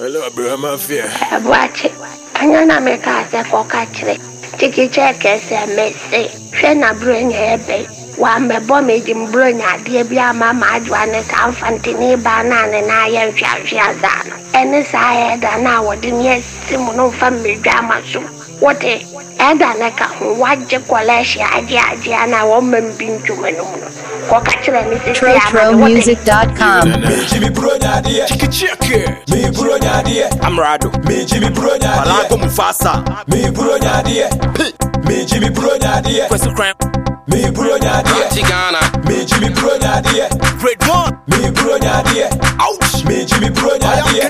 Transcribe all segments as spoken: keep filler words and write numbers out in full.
Hello, bro, I'm fear. Watch it. I'm not make us a cockatry. Take a check as a messy. Shana bring her bay. One me bombage in Brunia, dear Bia Mamma, Joanna, San Fantini, Banan, and I am Shazan. And as I had an hour, then yes, Simon family drama. So what a Edanaka, what the Qualasia, Adiana, woman being to Menono. Trotro music dot com. Jimmy Brunia, dear. Me Brunia, dear. I'm Rado. Me Jimmy Brunia, Alago Mufasa. Me Brunia, dear. Me Jimmy Brunia, dear. Me Brunia, dear. Tigana. Me Jimmy Brunia, dear. Great one. Me Brunia, dear. Ouch. Me Jimmy Brunia, dear.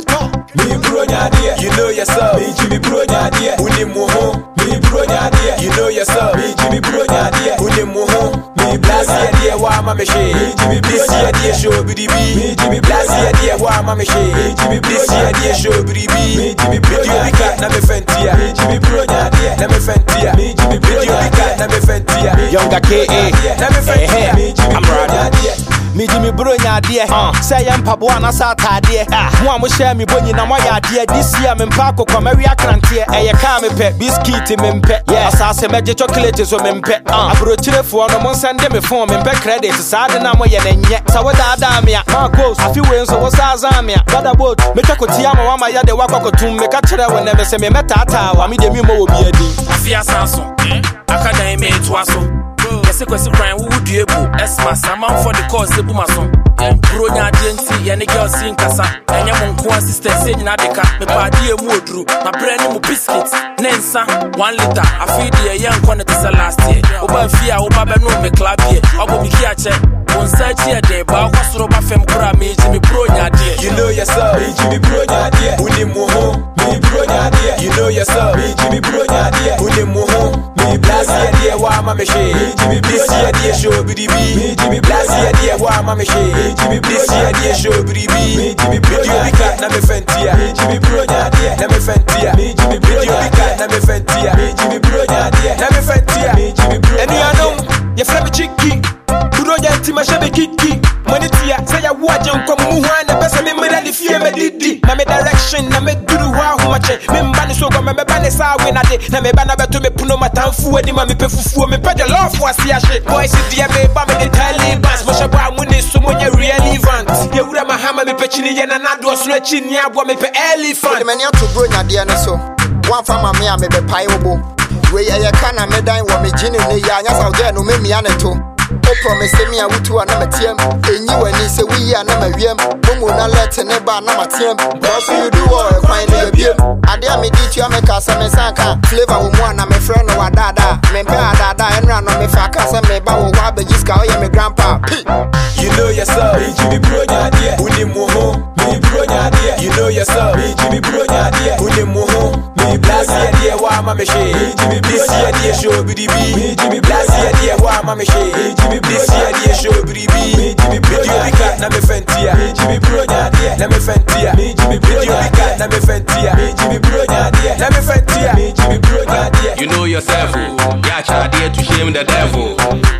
Me Brunia, dear. You know yourself. Me Jimmy Brunia, dear. Unimuho. Me Brunia, dear. You know yourself. Me Jimmy Brunia, dear. Unimuho. Me Blasia, dear. Why my machine? Me Jimmy Blasia, dear. Show B D B. Me Jimmy Blasia, dear. Why my machine? Me Jimmy Blasia, dear. Show B D B. Me Jimmy Brunia, dear. Na me fentia. Me Jimmy Brunia, dear. Na me fentia. Me Jimmy Brunia, dear. Na me fentia. Younger K A. Na me fentia. Me Jimmy Brunia, dear. Me Jimmy Brunia, dear. Say I'm Pabuana Sata, dear. One will share me bunny na moya dear. This year me mpako kwa Maria Crantier. Eh ya kame pe biscuit me mpe. Yes, I say me chocolate so me mpe. Ah, abrochire fo no mon send me phone me mpe credit. Sade na moya na nye. Sa wada da me a. Marcos, afi we nso wo sa azamia. Bada boat, me twakoti ama wa ma ya de wakokotum me ka kire we na me se me metata wa me de mi mo obi adi. Afi asanso. Akada me etwaso. Yes, kwesi crying who would you able Esma Saman for the cause the boomason. And Brunia Denti and the girl sing Casa. And your monk sister saying Nadeka, me party a moodru, my brand new biscuits. Nensa, one liter. I feed the young quantity last year. Oba Fia, Oba no me club here. Oba Mikiache. On search here, they bow was Roba Fem Kura, me Jimmy Brunia dear. You know yourself, me Jimmy Brunia dear. Unimuho, me Brunia dear. You know yourself, me Jimmy Brunia dear. Unimuho, me Blasia dear. Why my machine? Jimmy Blasia dear. Show B D B. Me Jimmy Blasia dear. Why my machine? Jimmy Blasia dear. Show B D B. Me Jimmy Brunia dear. Na me fentia. Me Jimmy Brunia dear. Na me fentia. Me Jimmy Brunia dear. Na me fentia. Me Jimmy Brunia dear. Na me fentia. Me Jimmy Brunia. And you know, you feel me chicky. Brunia tima shabe kiki. Money tia, say ya watch and come muhan. The best me me the fear me didi. Na me direction, na me duru wa humache. Me mbani so go me me bani sa we na de. Na me bana beto me puno matamfu edi ma me pe fufu me pe the love for sia shit. Boys see me ba me the Taliban. Mo shaba muni so mo ye relevant. Ye wura ma hama me pe chini ye na na do so na chini agwa me pe elephant. Me nya to Brunia de na so. One fama me a me be pai obo. We ye kana me dan wo me gini ne ya nya sa de no me mia ne to. O promise me a wutu na matiem. Enyi wani se we ya na mawiem. Bomu na let ne ba na matiem. Cause you do all fine the biem. Ade a me di tu ameka se me sanka. Flavor wo mu na me friend no wadada. Me be adada enra no me fa ka se me ba wo wa bejiska o ye me grandpa. You know yourself, me Jimmy Brunia dear. Unimuho, me Brunia dear. You know yourself, me Jimmy Brunia dear. Unimuho, me Blasia dear. Wa ma me she. Me Jimmy Blasia dear. Show B D B. Me Jimmy Blasia dear. Wa ma me she. Jimmy Blasia dear. Show B D B. Me Jimmy Brunia dear. Na me fentia. Me Jimmy Brunia dear. Na me fentia. Me Jimmy Brunia dear. Na me fentia. Me Jimmy Brunia dear. Na me fentia. Me Jimmy Brunia dear. You know yourself, ya cha dear to shame the devil.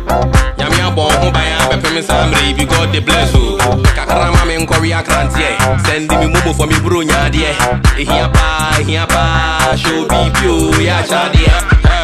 Yamia bon ho ba ya be me samre if you got the bless you. Kakarama me Korea Crantier. Send me mumu for me Brunia dear. E hia pa, hia pa, show be pure ya cha dear.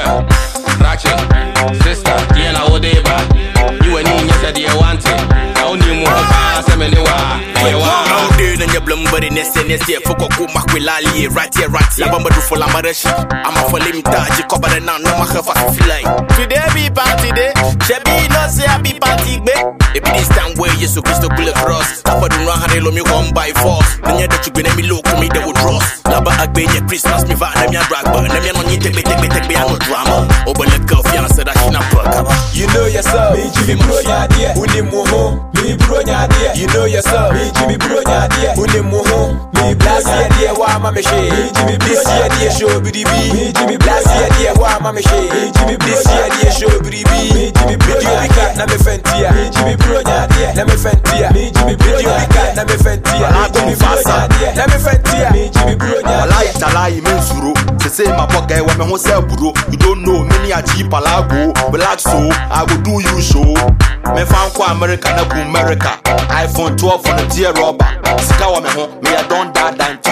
Fraction, sister, dear na odeba. You and me said you want it. Now ni mo pa se me ne wa. Now there na blumber in S N S for Coco Makwilali, right here, right here. Bamba do for la marashi. I'm a for limita, Jacob and now no matter for fly. Today be party day, Shabby no say happy party, babe. If this time where you so crystal bullet cross, Papa do not have me come by force. Then you that you gonna me look to me, they would draw. Laba Agbe, Christmas, me va, and me a drag, but and me on you take me, take me, take me, I no drama. Open the coffee and said I should not put. You know yourself, me Jimmy Brunia dear. Unimuho, me Brunia dear. You know yourself, me Jimmy Brunia dear. Unimuho, me Blasia dear. Wa ma me she. Me Jimmy Blasia dear. Show B D B. Me Jimmy Blasia dear. Wa ma me she. Me Jimmy Blasia dear. Show B D B. Me Jimmy Brunia dear. Na me fentia. Me Jimmy Brunia dear. Na me fentia. Me Jimmy Brunia dear. Na me fentia. Me Jimmy Brunia dear. Na me fentia. Me Jimmy Brunia. Alai talai men suro. Se say my pocket wa me ho sell buro. You don't know many a cheap alago. Relax so I will do you show. Me fan kwa America na bu America. iPhone twelve on the dear rubber. Sika wa me ho me a don that than two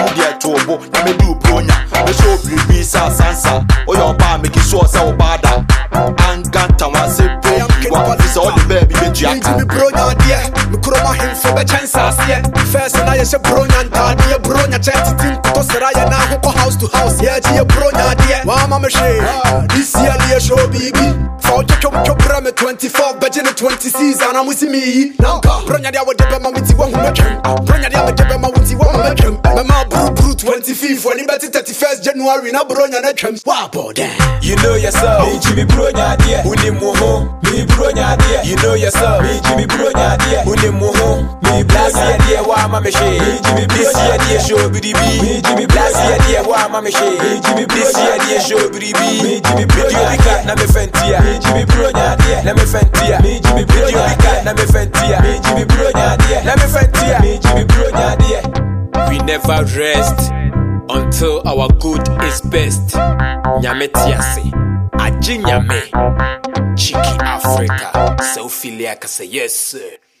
to bo na me do bronya me show bibi sa sansa o yo ba make sure say o bada anganta wa se pe wa fi so the baby be jia me bronya dia me kuro ma him for be chance asie first na ye se bronya nta dia bronya chat tin to sera ya na ho house to house ye ji bronya dia wa ma me she this year dia show bibi for chok chok bra me twenty-four but in twenty season am with me nanka bronya dia wo de be ma me ti wo ho me twem bronya dia me de be ma wo ti wo me twem me ma bru bru twenty-fifth when it thirty-first January na bronya na twem wa boda you know yourself me Jimmy bronya dia uni mo ho me bronya dia you know yourself me Jimmy bronya dia uni mo ho me bronya dia wa ma me she me Jimmy bronya dia show bidi bi me Jimmy bronya dia wa ma me she me Jimmy bronya dia show bidi bi me Jimmy bronya dia na me fentia me Jimmy bronya dia na me fentia me Jimmy bronya dia na me fentia me Jimmy bronya dia na me fentia me Jimmy bronya dia. We never rest until our good is best. Nyame tiase, aji nyame, Chiki Africa, so filia ka say yes sir.